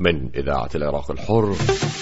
من إذاعة العراق الحر.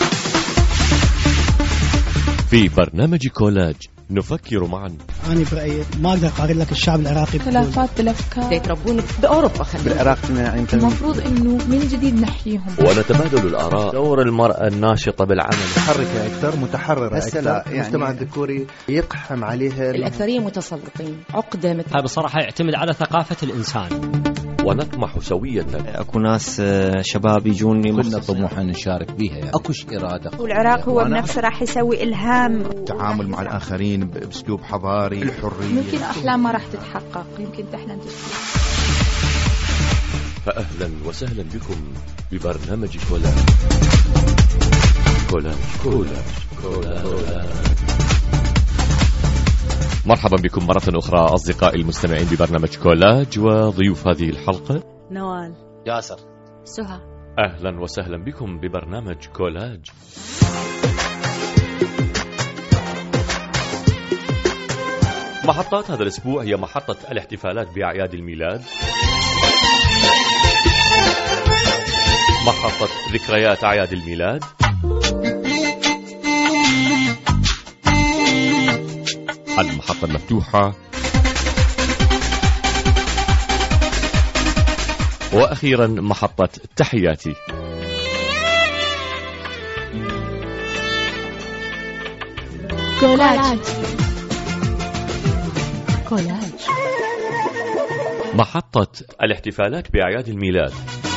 في برنامج كولاج نفكر معا. أنا برأيي ما أقدر أقارن لك الشعب العراقي خلافات بالأفكار يتربون بأوروبا بالعراق المفروض إنه من جديد نحييهم ونتبادل الآراء. دور المرأة الناشطة بالعمل، محركة أكثر، متحررة أكثر. يعني المجتمع الذكوري يقحم عليها الأكثرية متسلطين، عقدة مثل هذا بصراحة يعتمد على ثقافة الإنسان. ونطمح سوية أكو ناس شباب يجوني كلنا طموحا نشارك بيها، أكوش إرادة. والعراق هو بنفسه راح يسوي إلهام، التعامل مع الآخرين بأسلوب حضاري، الحرية. ممكن أحلام ما راح تتحقق، يمكن تحلم تشتغل. فأهلا وسهلا بكم ببرنامج كولاج. كولاج كولاج كولاج. مرحبا بكم مرة أخرى أصدقائي المستمعين ببرنامج كولاج، وضيوف هذه الحلقة نوال، ياسر، سهى. أهلا وسهلا بكم ببرنامج كولاج. محطات هذا الأسبوع هي محطة الاحتفالات بأعياد الميلاد، محطة ذكريات أعياد الميلاد، المحطة المفتوحة، وأخيرا محطة تحياتي. كولاج. محطة الاحتفالات بأعياد الميلاد.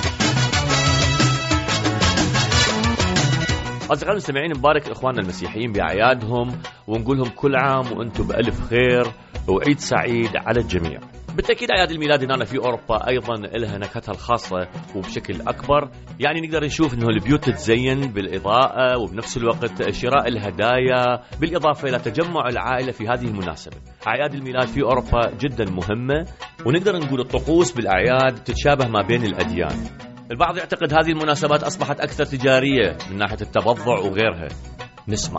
أصدقائي المستمعين، نبارك إخواننا المسيحيين بأعيادهم ونقول لهم كل عام وأنتم بألف خير وعيد سعيد على الجميع. بالتأكيد أعياد الميلاد هنا في أوروبا أيضا لها نكهتها الخاصة وبشكل أكبر، يعني نقدر نشوف أنه البيوت تتزين بالإضاءة وبنفس الوقت شراء الهدايا، بالإضافة إلى تجمع العائلة في هذه المناسبة. أعياد الميلاد في أوروبا جدا مهمة، ونقدر نقول الطقوس بالأعياد تتشابه ما بين الأديان. البعض يعتقد هذه المناسبات أصبحت أكثر تجارية من ناحية التبضع وغيرها. نسمع.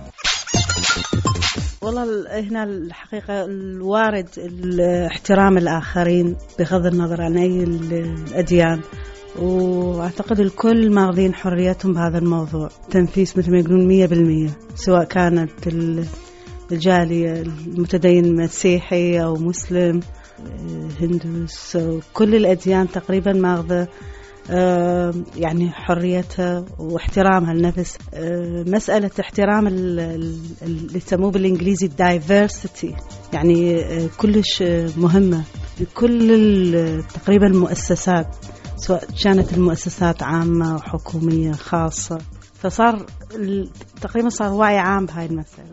والله هنا الحقيقة الوارد احترام الآخرين بغض النظر عن أي الأديان، وأعتقد الكل ماخذين حريتهم بهذا الموضوع، تنفيذ مثل ما يقولون 100%، سواء كانت الجالية المتدين مسيحي أو مسلم هندوس، كل الأديان تقريبا ماخذة يعني حريتها واحترامها للنفس. مسألة احترام اللي يسموه بالإنجليزي diversity، يعني كلش مهمة لكل تقريبا المؤسسات، سواء كانت المؤسسات عامة وحكومية خاصة، فصار تقريبا صار وعي عام بهاي المسألة.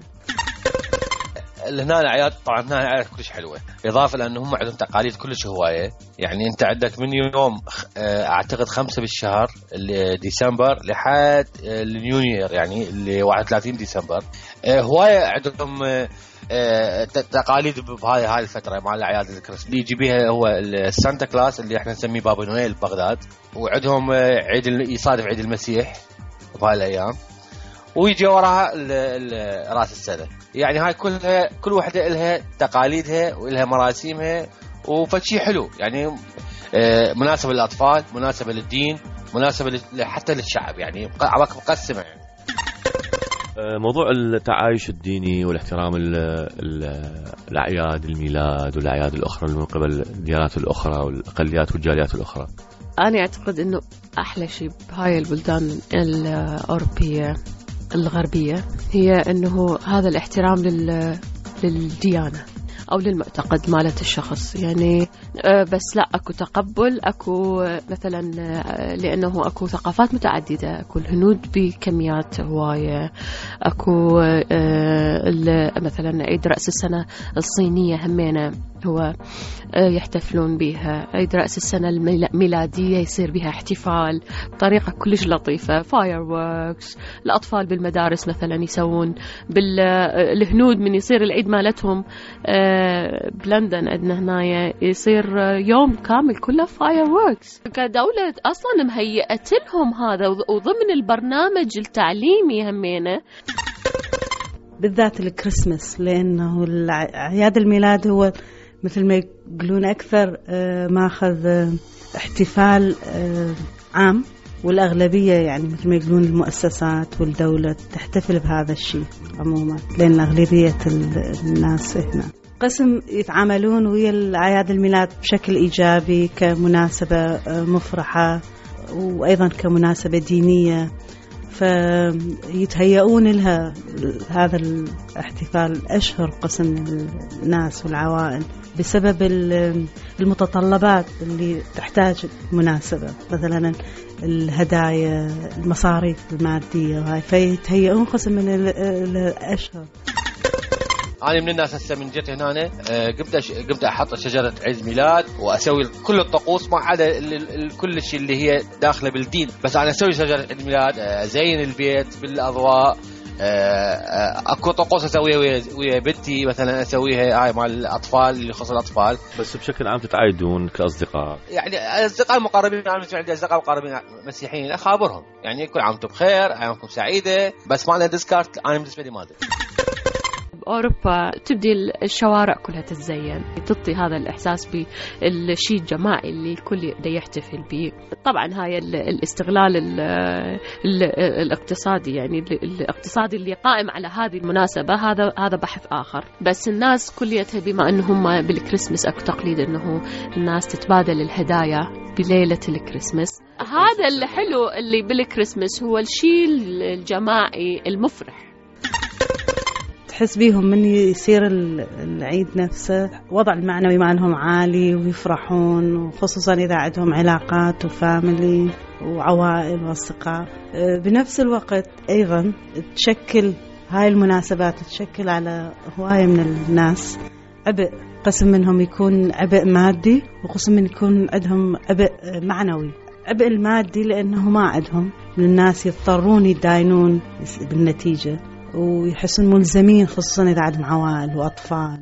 هنا الأعياد طبعا هنا الأعياد كلش حلوة، إضافة لأنه هم عندهم تقاليد كلش هواية. يعني أنت عندك من يوم أعتقد 5 بالشهر ديسمبر لحد النيو يير، يعني اللي 31 ديسمبر، هواية عندهم تقاليد بهاي الفترة مع الأعياد الكريسماس. اللي يجي بيها هو السانتا كلاس اللي احنا نسميه بابا نويل ببغداد، وعندهم يصادف عيد المسيح بهاي الأيام، ويجي وراها راس السنة. يعني هاي كل واحدة إلها تقاليدها وإلها مراسيمها، وفشي حلو يعني مناسبة للأطفال، مناسبة للدين، مناسبة حتى للشعب، يعني مقسمة. يعني موضوع التعايش الديني والاحترام الأعياد الميلاد والأعياد الأخرى من قبل الديانات الأخرى والأقليات والجاليات الأخرى، أنا أعتقد أنه أحلى شيء بهاي البلدان الأوروبية الغربية هي أنه هذا الاحترام للديانة أو للمعتقد مالت الشخص. يعني بس لا، أكو تقبل، أكو مثلا لأنه أكو ثقافات متعددة، أكو الهنود بكميات هواية، أكو مثلا عيد رأس السنة الصينية همينة هو يحتفلون بها، عيد رأس السنة الميلادية يصير بها احتفال بطريقة كلش لطيفة، فايرووركس. الأطفال بالمدارس مثلا يسوون بالهنود من يصير العيد مالتهم بلندن عندنا هنا يصير يوم كامل كله فايرووركس. كدولة أصلا مهيئة لهم هذا، وضمن البرنامج التعليمي همينة بالذات الكريسماس، لأنه أعياد الميلاد هو مثل ما يقولون أكثر ماخذ احتفال عام والأغلبية يعني مثل ما يقولون المؤسسات والدولة تحتفل بهذا الشيء عموما، لأن أغلبية الناس هنا قسم يتعاملون ويا الأعياد الميلاد بشكل إيجابي كمناسبة مفرحة وأيضا كمناسبة دينية، فيتهيئون لها هذا الاحتفال أشهر قسم من الناس والعوائل بسبب المتطلبات اللي تحتاج مناسبة، مثلا الهدايا، المصاريف المادية، وهاي فيتهيئون قسم من الأشهر. أنا من الناس هسه من جيت هنا قمت أحط شجرة عيد ميلاد وأسوي كل الطقوس ما عدا كل الشيء اللي هي داخله بالدين، بس أنا أسوي شجرة عيد ميلاد، أزين البيت بالأضواء، اكو طقوس اسويها ويا بنتي مثلا اسويها هاي مال الاطفال اللي يخص الاطفال. بس بشكل عام تتعايدون كاصدقاء؟ يعني اصدقاء مقربين، انا عندي اصدقاء مقربين مسيحيين اخابرهم يعني كل عام وانتم بخير، ايامكم سعيده، بس ما انا ديسكارت انا بالنسبه لي ما ادري. بأوروبا تبدي الشوارع كلها تتزين، تعطي هذا الإحساس بالشيء الجماعي اللي الكل يقدر يحتفل به. طبعا هاي الاستغلال الاقتصادي، يعني الاقتصادي اللي قائم على هذه المناسبة، هذا بحث آخر. بس الناس كليتها بما أنهم بالكريسماس أكو تقليد أنه الناس تتبادل الهدايا بليلة الكريسماس. هذا الحلو اللي بالكريسماس هو الشيء الجماعي المفرح. تحس بيهم من يصير العيد نفسه وضع المعنوي مالهم عالي ويفرحون، وخصوصا إذا عندهم علاقات وفاميلي وعوائل وأصدقاء. بنفس الوقت أيضا تشكل هاي المناسبات تشكل على هواية من الناس عبء، قسم منهم يكون عبء مادي وقسم من يكون عندهم عبء معنوي. عبء المادي لأنه ما عندهم، من الناس يضطرون يداينون بالنتيجة ويحسون ملزمين، خصوصا إذا عندهم عوائل وأطفال.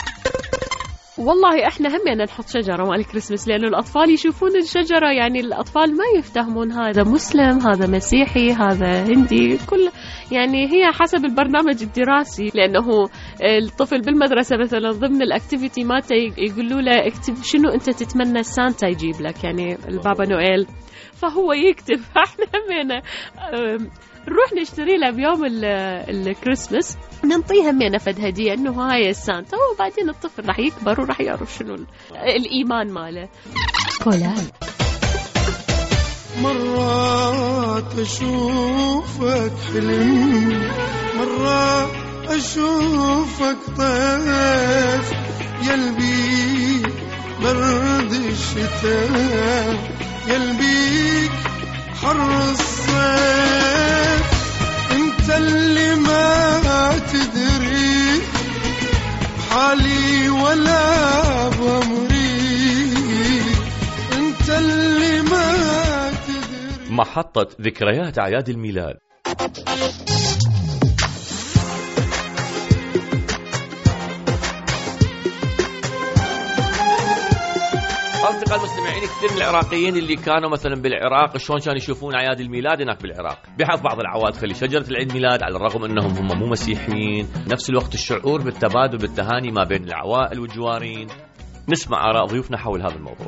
والله احنا هم نحط شجرة مال الكريسماس لأنه الأطفال يشوفون الشجرة، يعني الأطفال ما يفتهمون هذا مسلم هذا مسيحي هذا هندي، كل يعني هي حسب البرنامج الدراسي. لأنه الطفل بالمدرسة مثلا ضمن الأكتيفيتي مالته يقولوا له اكتب شنو أنت تتمنى سانتا يجيب لك، يعني البابا نويل، فهو يكتب. احنا همينا نروح نشتري له بيوم الكريسماس ننطيها همينا فد هدية انه هاي السانتا، وبعدين الطفل راح يكبر وراح يعرف شنو الايمان ماله. كولان مرات اشوفك حلم، مرات اشوفك طيف، يلبي برد الشتاء، يلبيك حر الصيف، انت اللي ما تدري حالي ولا بمري، انت اللي ما تدري. محطة ذكريات أعياد الميلاد. أصدقاء المستمعين، كثير من العراقيين اللي كانوا مثلا بالعراق شلون كانوا يشوفون أعياد الميلاد هناك بالعراق. بحث بعض العوائل تخلي شجرة العيد ميلاد على الرغم أنهم هم مو مسيحيين، نفس الوقت الشعور بالتبادل بالتهاني ما بين العوائل والجوارين. نسمع آراء ضيوفنا حول هذا الموضوع.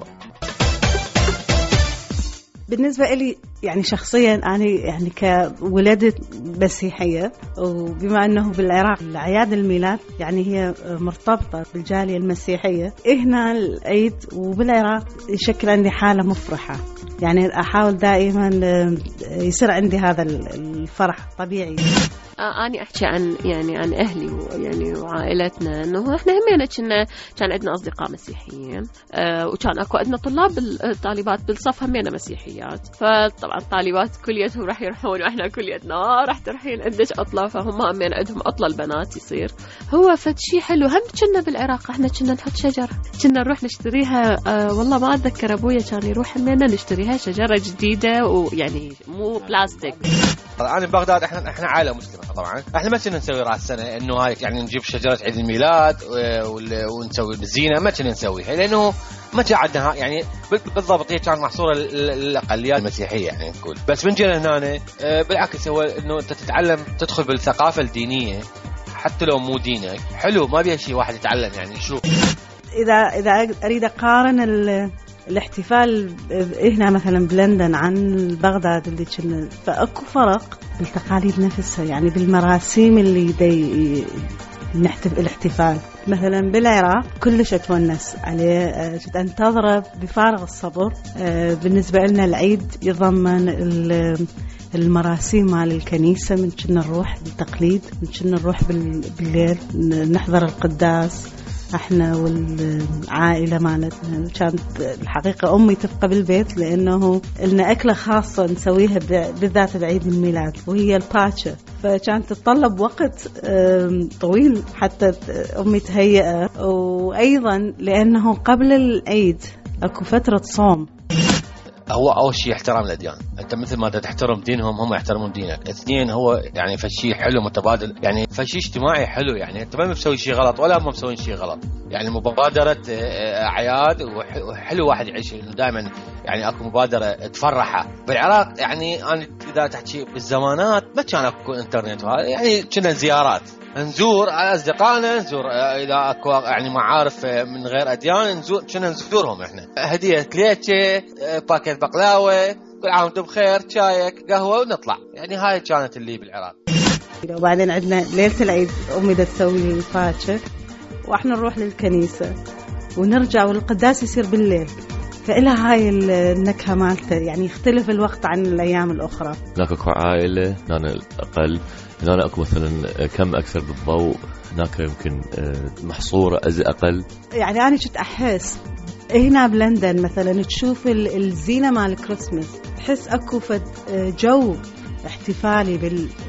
بالنسبة لي يعني شخصيا أنا يعني كولادة مسيحية، وبما أنه بالعراق أعياد الميلاد يعني هي مرتبطة بالجالية المسيحية، هنا العيد وبالعراق يشكل عندي حالة مفرحة، يعني أحاول دائما يصير عندي هذا الفرح طبيعي. أنا أحكي عن أهلي ويعني وعائلتنا، إنه إحنا همينا كان عندنا أصدقاء مسيحيين، وكان أكو عندنا طالبات بالصف همينا مسيحيات، فطبعا الطالبات كليتهم راح يروحون وإحنا كليتنا راح تروحين عندك عطلة، فهم همينا عندهم عطلة البنات يصير هو فد شيء حلو. هم كنا بالعراق إحنا كنا نحط شجرة، كنا نروح نشتريها، والله ما أتذكر أبويا كان يروح همينا نشتريها شجرة جديدة ويعني مو بلاستيك. أنا ببغداد إحنا عائلة مسلمة طبعا، احنا ما كنا نسوي راس السنه انه هاي يعني نجيب شجره عيد الميلاد ونسوي بالزينه، ما كنا نسويها لانه ما عندنا يعني بالضبط. هي كانت محصوره للاقليات المسيحيه يعني نقول. بس من جينا هنا بالعكس هو انه انت تتعلم تدخل بالثقافه الدينيه حتى لو مو دينك، حلو ما بيها شيء واحد يتعلم يعني. شوف اذا اريد اقارن الاحتفال هنا مثلا بلندن عن بغداد اللي كنا، فأكو فرق بالتقاليد نفسها، يعني بالمراسيم اللي نحتفل الاحتفال. مثلا بالعراق كلش أتونس عليه، جد أنتظره بفارغ الصبر. بالنسبة لنا العيد يضمن المراسيم مال الكنيسة، من كنا نروح بالتقليد، من كنا نروح بالليل نحضر القداس احنا والعائلة مالتنا. كانت الحقيقة أمي تبقى بالبيت لأنه لنا أكلة خاصة نسويها بالذات بعيد الميلاد، وهي الباتشا، فكانت تتطلب وقت طويل حتى أمي تهيئه. وأيضا لأنه قبل العيد أكو فترة صوم. هو أول شيء احترام الأديان، أنت مثل ما تحترم دينهم هم يحترمون دينك. اثنين، هو يعني فشي حلو متبادل، يعني فشي اجتماعي حلو، يعني أنت ما مسوي شيء غلط ولا هم مسوين شيء غلط، يعني مبادرة أعياد وحلو واحد يعيش إنه دائما يعني أكو مبادرة تفرحه. بالعراق يعني أنا إذا تحكي بالزمانات ما كان أكو إنترنت، يعني كنا زيارات، نزور أصدقائنا، نزور إذا أكو يعني معارف من غير أديان كنا نزورهم إحنا، هدية كليتشة، باكيت بقلاوة، كل عام وانتم بخير، شايك، قهوة، ونطلع. يعني هاي كانت اللي بالعراق. وبعدين عندنا ليلة العيد أمي دا تسوي الفاتشة وإحنا نروح للكنيسة ونرجع، والقداس يصير بالليل، فإلها هاي النكهة مالته، يعني يختلف الوقت عن الأيام الأخرى. هناك أكو عائلة، هنا أقل، هنا أكو مثلا كم أكثر بالضوء، هناك يمكن محصورة أقل. يعني أنا كنت أحس هنا بلندن مثلا تشوف الزينة مال الكريسماس، تحس أكو جو احتفالي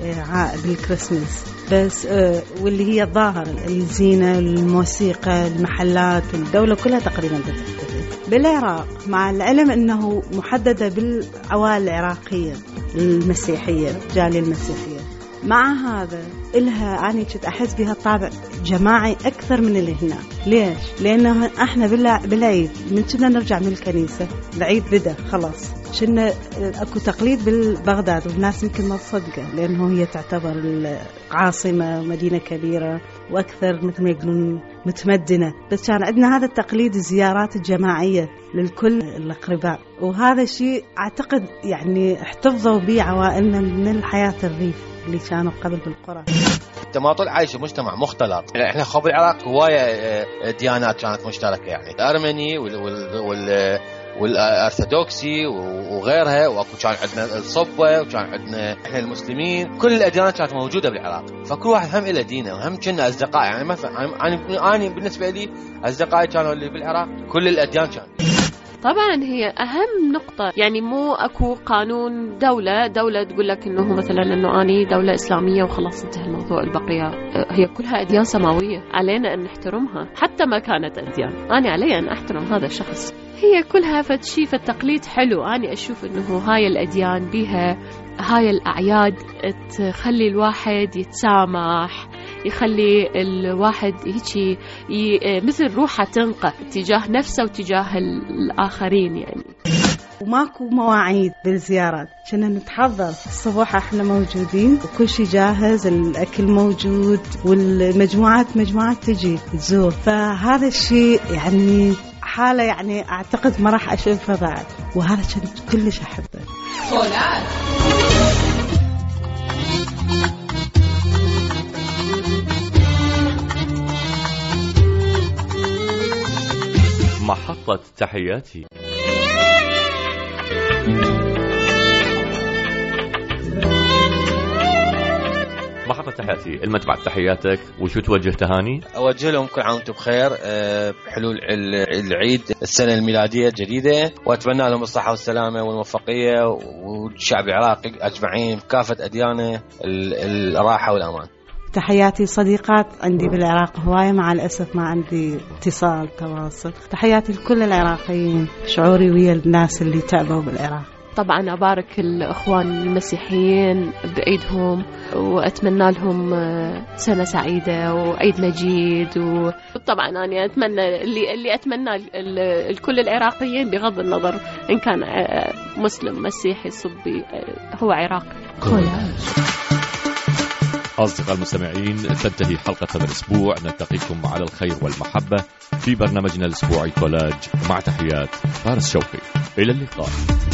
بالكريسماس بس، واللي هي الظاهر الزينة، الموسيقى، المحلات، الدولة كلها تقريبا تحتفل. بالعراق مع العلم أنه محددة بالعوائل العراقية المسيحية، الجالية المسيحية، مع هذا إلها أنا كنت أحس بها طابع جماعي أكثر من اللي هنا. ليش؟ لأنه إحنا بالعيد من كنا نرجع من الكنيسة، العيد بدأ خلاص، كنا أكو تقليد بالبغداد، والناس يمكن ما تصدقه لأنه هي تعتبر عاصمة ومدينة كبيرة وأكثر مثل ما يقولون متمدنة، بس كان عندنا هذا التقليد، الزيارات الجماعية للكل الأقرباء، وهذا الشيء أعتقد يعني احتفظوا به عوائلنا من الحياة الريف اللي كانوا قبل بالقرى. انت ما طول عايش مجتمع مختلط. احنا خب العراق هواية ديانات كانت مشتركة، يعني الأرمني والأرثوذكسي وغيرها، وأكو كان عندنا الصبة، وكان عندنا إحنا المسلمين، كل الأديانات كانت موجودة بالعراق، فكل واحد هم إلى دينه، وهم كنا أصدقاء. يعني مثلا أنا بالنسبة لي أصدقائي كانوا اللي بالعراق كل الأديان كانوا. طبعا هي أهم نقطة، يعني مو أكو قانون دولة تقول لك إنه مثلا إنه أني دولة إسلامية وخلاص انتهى الموضوع. البقية هي كلها أديان سماوية، علينا أن نحترمها حتى ما كانت أديان. أنا علي أن أحترم هذا الشخص، هي كلها فتشي، فالتقليد حلو. أنا أشوف إنه هاي الأديان بها هاي الأعياد تخلي الواحد يتسامح، يخلي الواحد هيك مثل روحه تنقى تجاه نفسه وتجاه الآخرين يعني. وماكو مواعيد بالزيارات، كنا نتحضر الصبح احنا موجودين وكل شيء جاهز، الأكل موجود، والمجموعات تجي تزور، فهذا الشيء يعني حالة يعني أعتقد ما راح أشوفها بعد، وهذا كنت كلش أحبه. محطة تحياتي. محطة تحياتي، المتبع تحياتك، وشو توجه تهاني؟ أوجه لهم كل عام وانتم بخير بحلول العيد السنة الميلادية الجديدة، وأتمنى لهم الصحة والسلامة والموفقية، والشعب العراقي أجمعين كافة أديانه الراحة والأمان. تحياتي صديقات عندي بالعراق هواية، مع الأسف ما عندي اتصال تواصل. تحياتي لكل العراقيين، شعوري ويا الناس اللي تعبوا بالعراق. طبعا أبارك الأخوان المسيحيين بعيدهم، وأتمنى لهم سنة سعيدة وعيد مجيد. وطبعا أنا أتمنى اللي أتمنى الكل العراقيين بغض النظر إن كان مسلم مسيحي صبي، هو عراقي. أصدقاء المستمعين، تنتهي حلقة هذا الأسبوع. نلتقيكم على الخير والمحبة في برنامجنا الأسبوعي كولاج، مع تحيات فارس شوقي. إلى اللقاء.